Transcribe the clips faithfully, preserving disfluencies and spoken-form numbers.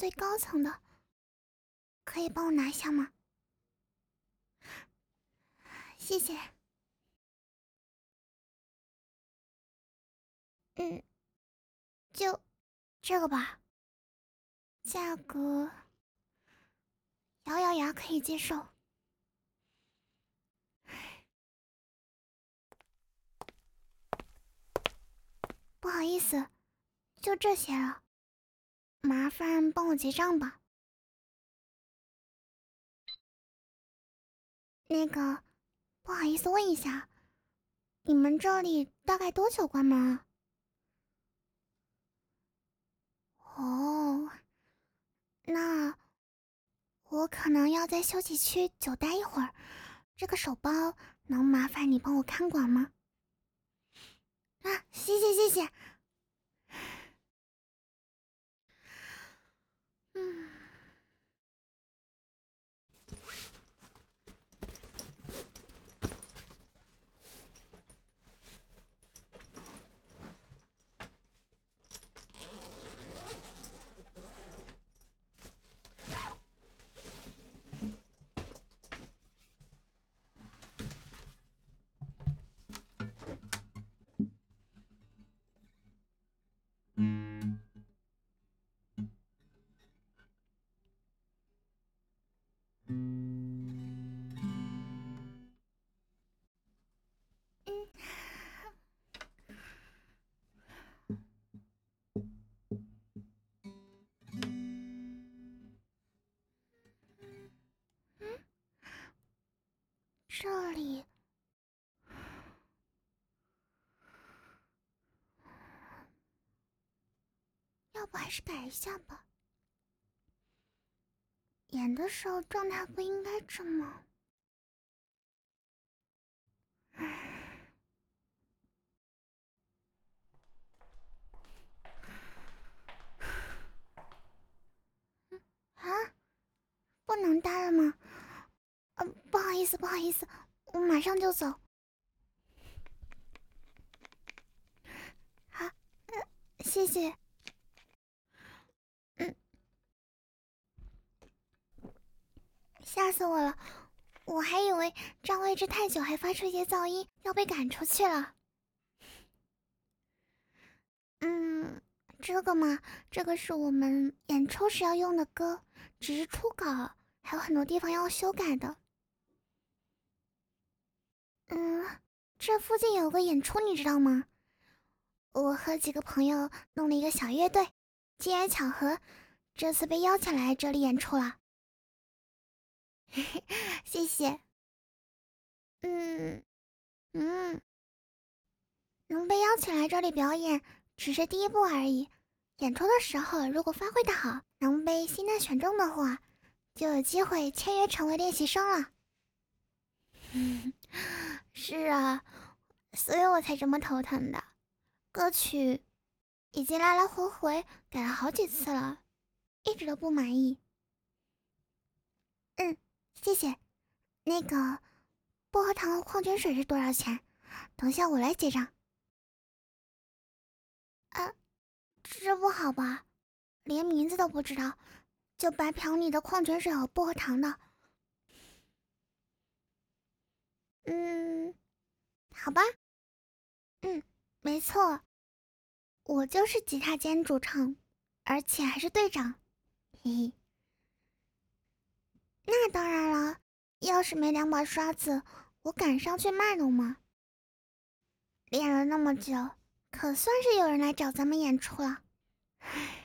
最高层的，可以帮我拿下吗？谢谢。嗯，就这个吧，价格咬咬牙可以接受。不好意思，就这些了，麻烦帮我结账吧。那个，不好意思问一下，你们这里大概多久关门啊？哦，那我可能要在休息区久待一会儿，这个手包能麻烦你帮我看管吗？啊，谢谢谢谢。嗯。这里，要不还是改一下吧。演的时候状态不应该这么……啊，不能待了吗？呃，不好意思，不好意思，我马上就走。好，呃，谢谢。嗯，吓死我了，我还以为站位置太久还发出一些噪音，要被赶出去了。嗯，这个嘛，这个是我们演出时要用的歌，只是初稿，还有很多地方要修改的。嗯，这附近有个演出，你知道吗？我和几个朋友弄了一个小乐队，机缘巧合，这次被邀请来这里演出了。谢谢。嗯嗯，能被邀请来这里表演，只是第一步而已。演出的时候，如果发挥的好，能被新的选中的话，就有机会签约成为练习生了。是啊，所以我才这么头疼的。歌曲已经来来回回改了好几次了，一直都不满意。嗯，谢谢。那个薄荷糖和矿泉水是多少钱？等下我来结账。啊，这不好吧？连名字都不知道，就白嫖你的矿泉水和薄荷糖的。嗯，好吧。嗯，没错，我就是吉他兼主唱，而且还是队长。嘿嘿。那当然了，要是没两把刷子，我敢上去卖弄吗？练了那么久，可算是有人来找咱们演出了。唉，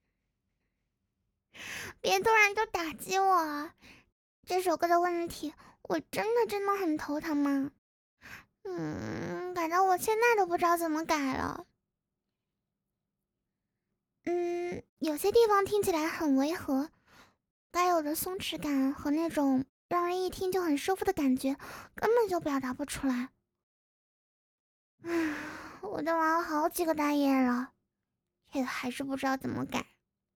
别突然就打击我啊！这首歌的问题，我真的真的很头疼吗？嗯，感到我现在都不知道怎么改了。嗯，有些地方听起来很违和，该有的松弛感和那种让人一听就很舒服的感觉，根本就表达不出来。唉，我都玩了好几个大夜了，也还是不知道怎么改。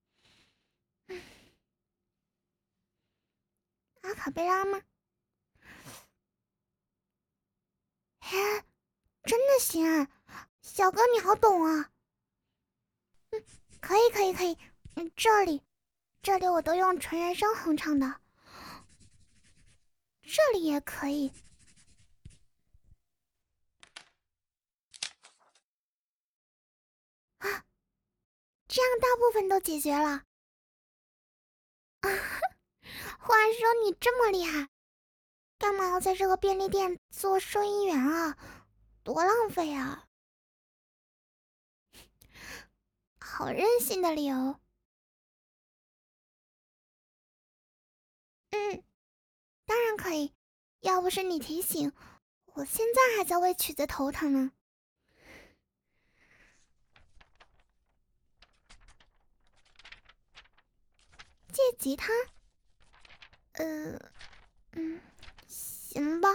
阿卡贝拉吗？嘿，真的行啊！小哥你好懂啊。嗯，可以可以可以。嗯，这里这里我都用纯人声哼唱的，这里也可以。啊，这样大部分都解决了。啊，话说你这么厉害，干嘛要在这个便利店做收银员啊？多浪费啊！好任性的理由。嗯，当然可以。要不是你提醒，我现在还在为曲子头疼呢。借吉他？呃，嗯，行吧。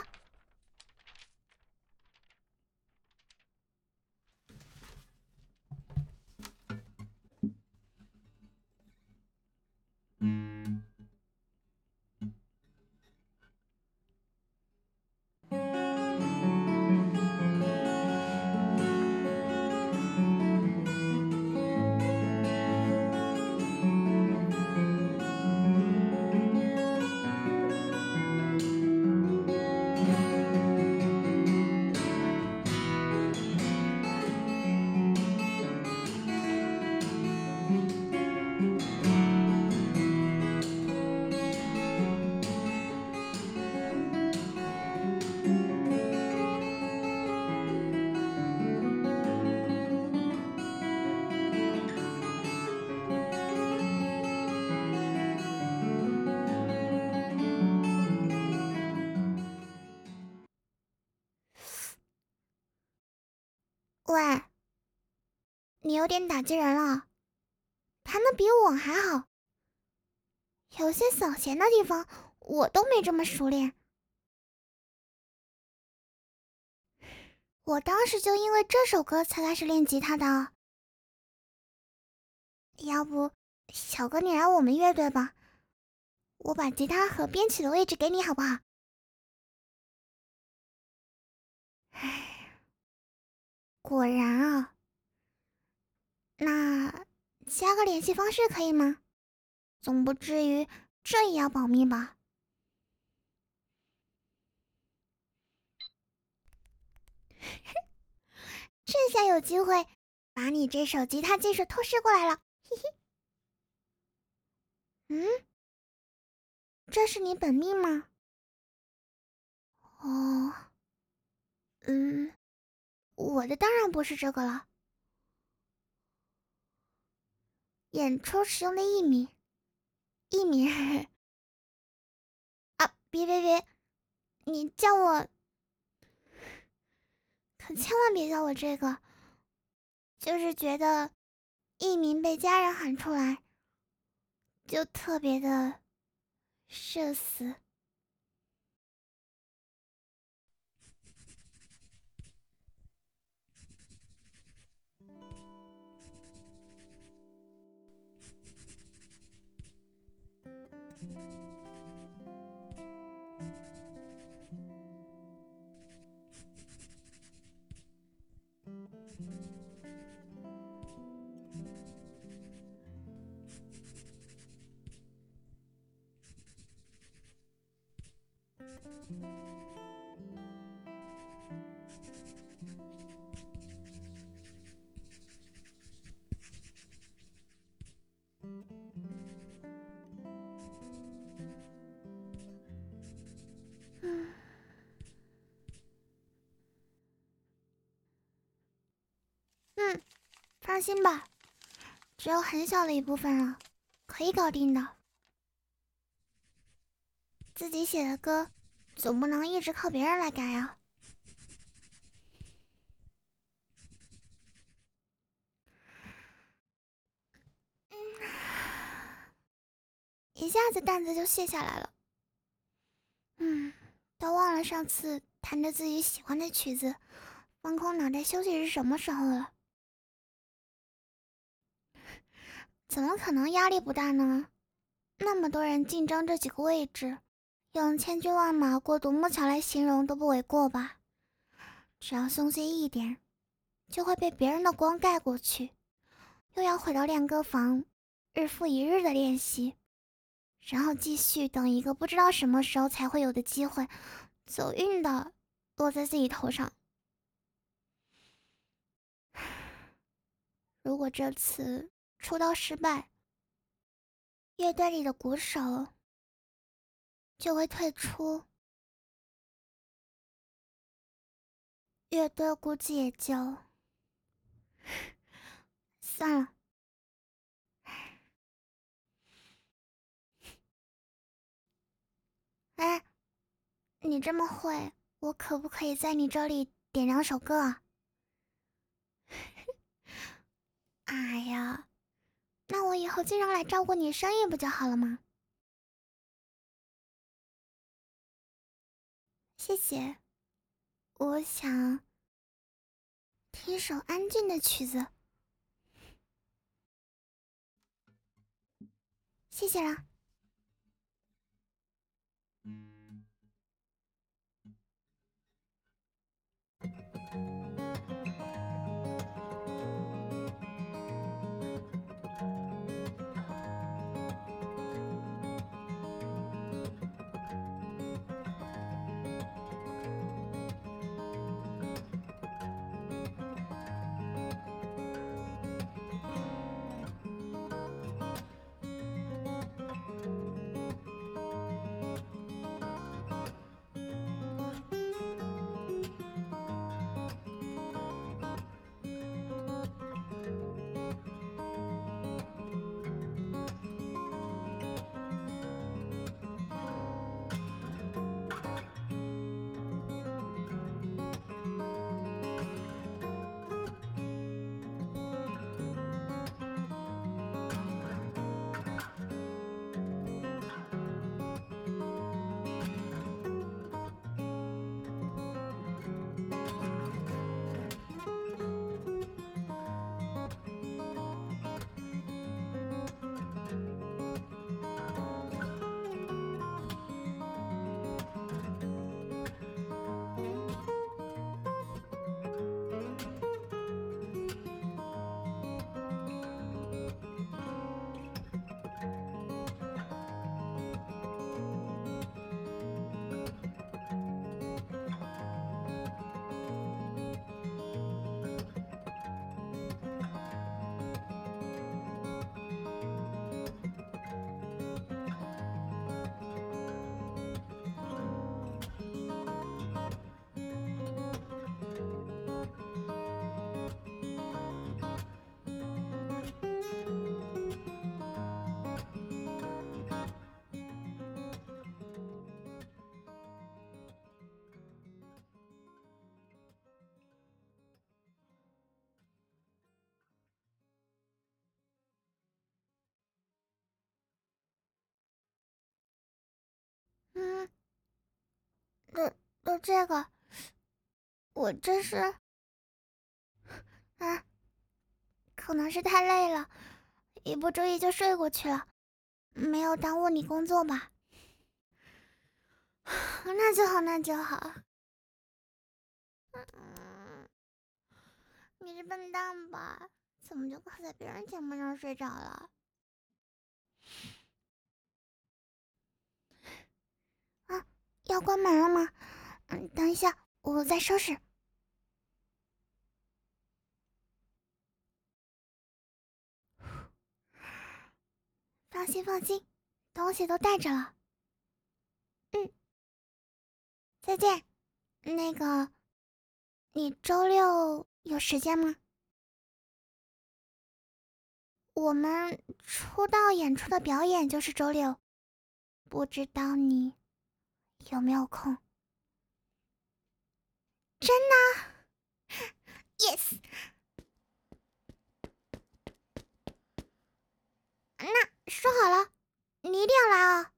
喂，你有点打击人了，弹的比我还好，有些小弦的地方我都没这么熟练。我当时就因为这首歌才开始练吉他的。要不，小哥你来我们乐队吧，我把吉他和编曲的位置给你好不好？唉，果然啊。那加个联系方式可以吗？总不至于这也要保密吧？这下有机会把你这手吉他技术偷师过来了，嘿嘿。嗯，这是你本命吗？哦，嗯，我的当然不是这个了。演出使用的艺名，艺名啊！别别别，你叫我，可千万别叫我这个。就是觉得艺名被家人喊出来，就特别的社死。嗯，嗯，放心吧，只有很小的一部分了，可以搞定的。自己写的歌，总不能一直靠别人来改啊。嗯，一下子担子就卸下来了。嗯，都忘了上次弹着自己喜欢的曲子，放空脑袋休息是什么时候了。怎么可能压力不大呢？那么多人竞争这几个位置，用千军万马过独木桥来形容都不为过吧？只要松懈一点，就会被别人的光盖过去，又要回到练歌房，日复一日的练习。 然后继续等一个不知道什么时候才会有的机会，走运的落在自己头上。如果这次出道失败，乐队里的鼓手就会退出，乐队估计也就算了。哎，你这么会，我可不可以在你这里点两首歌啊？哎呀，那我以后经常来照顾你生意不就好了吗？谢谢。我想听首安静的曲子。谢谢啦。嗯，都都这个，我这是啊，可能是太累了，一不注意就睡过去了，没有耽误你工作吧？那就好，那就好。嗯，你是笨蛋吧？怎么就靠在别人节目上睡着了？啊，要关门了吗？嗯，等一下，我再收拾。放心放心，东西都带着了。嗯，再见。那个，你周六有时间吗？我们出道演出的表演就是周六，不知道你有没有空？真的 ？Yes。那说好了，你一定要来哦。